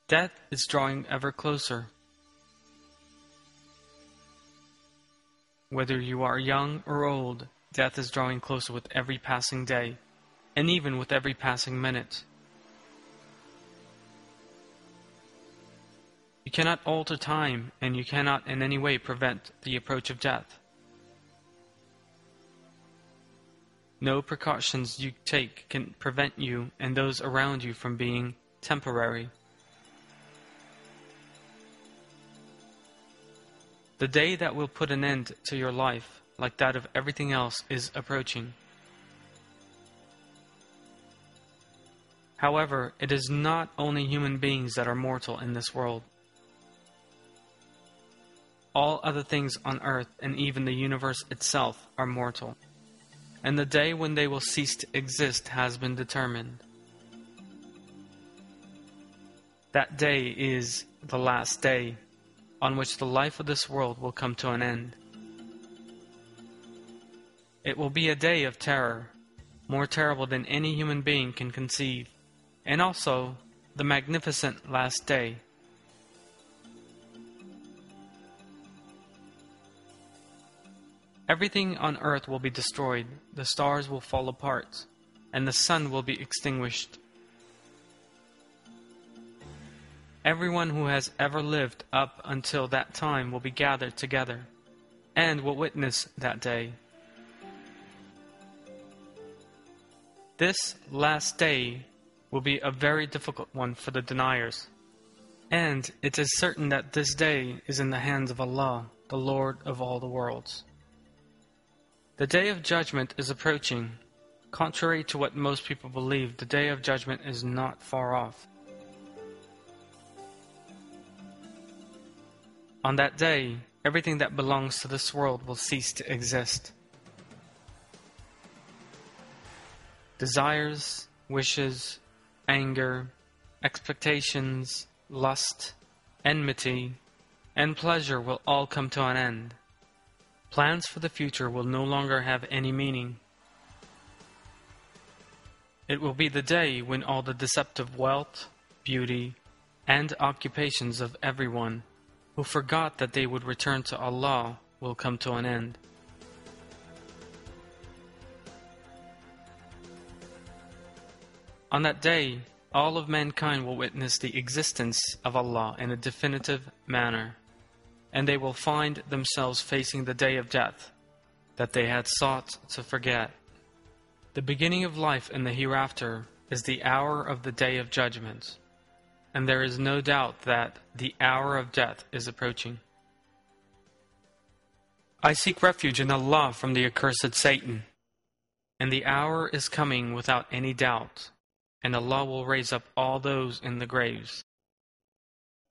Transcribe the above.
Death is drawing ever closer. Whether you are young or old, death is drawing closer with every passing day, and even with every passing minute. You cannot alter time, and you cannot in any way prevent the approach of death. No precautions you take can prevent you and those around you from being temporary. The day that will put an end to your life, like that of everything else, is approaching. However, it is not only human beings that are mortal in this world. All other things on earth and even the universe itself are mortal, and the day when they will cease to exist has been determined. That day is the last day, on which the life of this world will come to an end. It will be a day of terror, more terrible than any human being can conceive, and also the magnificent last day. Everything on earth will be destroyed, the stars will fall apart, and the sun will be extinguished. Everyone who has ever lived up until that time will be gathered together, and will witness that day. This last day will be a very difficult one for the deniers, and it is certain that this day is in the hands of Allah, the Lord of all the worlds. The Day of Judgment is approaching. Contrary to what most people believe, the Day of Judgment is not far off. On that day, everything that belongs to this world will cease to exist. Desires, wishes, anger, expectations, lust, enmity, and pleasure will all come to an end. Plans for the future will no longer have any meaning. It will be the day when all the deceptive wealth, beauty, and occupations of everyone who forgot that they would return to Allah will come to an end. On that day, all of mankind will witness the existence of Allah in a definitive manner, and they will find themselves facing the day of death that they had sought to forget. The beginning of life in the hereafter is the hour of the Day of Judgment, and there is no doubt that the hour of death is approaching. I seek refuge in Allah from the accursed Satan, and the hour is coming without any doubt, and Allah will raise up all those in the graves.